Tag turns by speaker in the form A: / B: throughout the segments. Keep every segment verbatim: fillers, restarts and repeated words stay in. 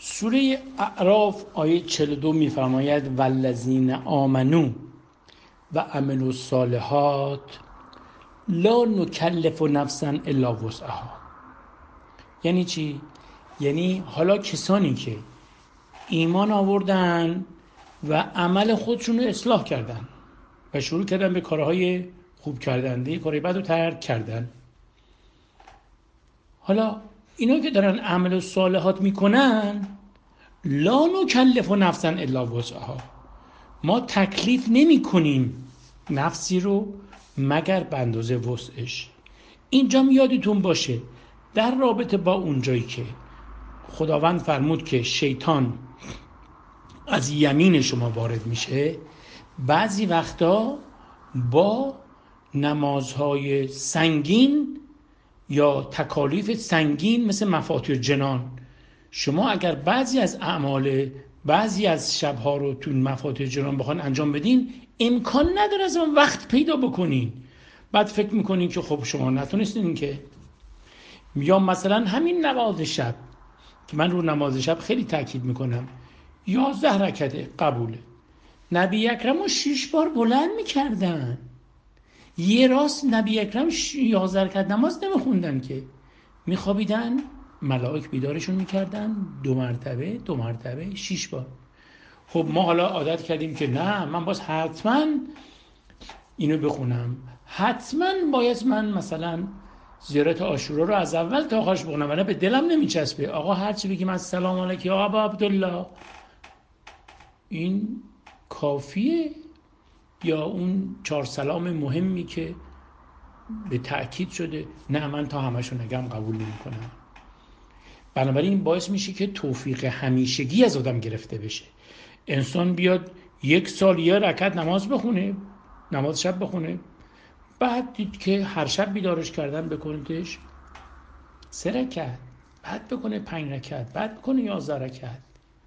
A: سوره اعراف آیه چهل و دو میفرماید والذین آمنو و عملوا الصالحات لا نکلف نفسا الا وسعها. یعنی چی؟ یعنی حالا کسانی که ایمان آوردن و عمل خودشون رو اصلاح کردن و شروع کردن به کارهای خوب کردن، دیگه کارهای بد رو ترک کردن، حالا اینا که دارن عمل صالحات میکنن لا نکلف نفسا الا وسعها، ما تکلیف نمی کنیم نفسی رو مگر به اندازه وسعش. اینجا یادتون باشه در رابطه با اونجایی که خداوند فرمود که شیطان از یمین شما وارد میشه، بعضی وقتا با نمازهای سنگین یا تکالیف سنگین مثل مفاتیح جنان، شما اگر بعضی از اعمال بعضی از شبها رو تو مفاتیح جنان بخوان انجام بدین، امکان نداره از اون وقت پیدا بکنین. بعد فکر میکنین که خب شما نتونستین که. یا مثلا همین نماز شب که من رو نماز شب خیلی تاکید میکنم، یازده رکعته قبوله. نبی اکرم رو شیش بار بلند میکردن، یه راست نبی اکرم یازده رکعت نماز نمیخوندن که، میخوابیدن، ملائک بیدارشون میکردن، دو مرتبه دو مرتبه شیش بار. خب ما حالا عادت کردیم که نه من باز حتما اینو بخونم، حتما باید من مثلا زیارت عاشورا رو از اول تا آخرش بخونم، ولی به دلم نمیچسبه. آقا هرچی بگیم السلام علیک یا ابا عبدالله، این کافیه؟ یا اون چهار سلام مهمی که به تأکید شده؟ نه من تا همشو نگم قبول نمی کنم. بنابراین باعث میشه که توفیق همیشگی از آدم گرفته بشه. انسان بیاد یک سال یه رکعت نماز بخونه، نماز شب بخونه، بعد دید که هر شب بیدارش کردن بکنیدش سه رکعت، بعد بکنه پنج رکعت، بعد بکنه یازده رکعت،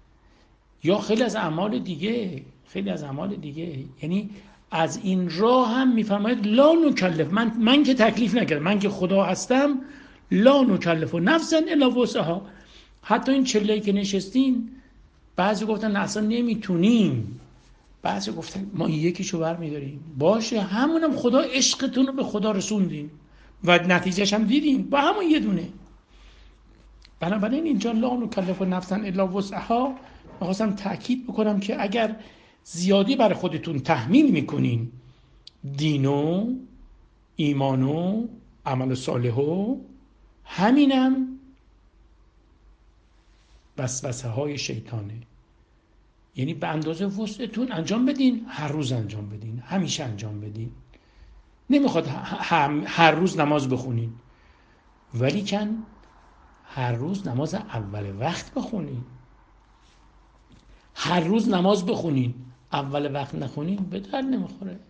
A: یا خیلی از اعمال دیگه خیلی از اعمال دیگه. یعنی از این راه هم میفرماید لا نکلف، من من که تکلیف نکردم، من که خدا هستم، لا نکلف نفسا الا وسعها. حتی این چله‌ای که نشستین بعضی گفتن اصلا نمیتونیم، بعضی گفتن ما یکیشو برمیداریم. باشه، همونم خدا عشقتون رو به خدا رسوندین و نتیجهش هم دیدین با همون یه دونه. بنابراین اینجا لا نکلف نفسا الا وسعها می‌خواستم تأکید بکنم که اگر زیادی برای خودتون تحمیل میکنین دین و ایمان و عمل صالح و همینم وسوسه های شیطانه. یعنی به اندازه وسعتون انجام بدین، هر روز انجام بدین، همیشه انجام بدین. نمیخواد هر روز نماز بخونین، ولی کن هر روز نماز اول وقت بخونین. هر روز نماز بخونین، اول وقت نخونین به درد نمیخوره.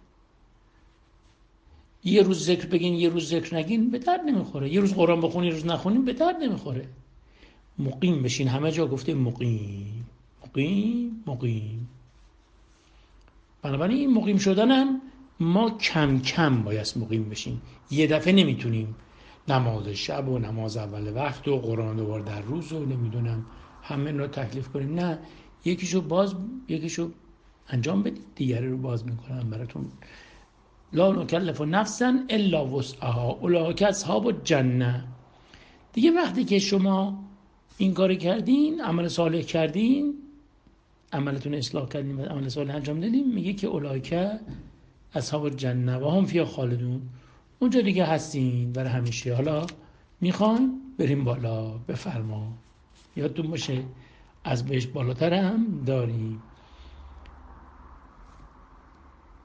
A: یه روز ذکر بگین یه روز ذکر نگین به درد نمیخوره. یه روز قرآن بخونین یه روز نخونین به درد نمیخوره. مقیم بشین، همه جا گفته مقیم مقیم مقیم. بنابراین این مقیم شدنم ما کم کم باید مقیم بشین. یه دفعه نمیتونیم نماز شب و نماز اول وقت و قرآن دوبار در روز و نمیدونم همه رو تکلیف کنیم. نه، یکیشو باز یکیشو انجام بدید، دیگری رو باز میکنم براتون. لا نکلف نفسا الا وسعها اولئک اصحاب الجنه. دیگه وقتی که شما این کار کردین، عمل صالح کردین، عملتون اصلاح کردین، عمل صالح انجام دادین، میگه که اولئک اصحاب الجنه و هم فیها خالدون، اونجا دیگه هستین برای همیشه. حالا میخواین بریم بالا، بفرما. یادتون باشه از بهش بالاتر هم داریم.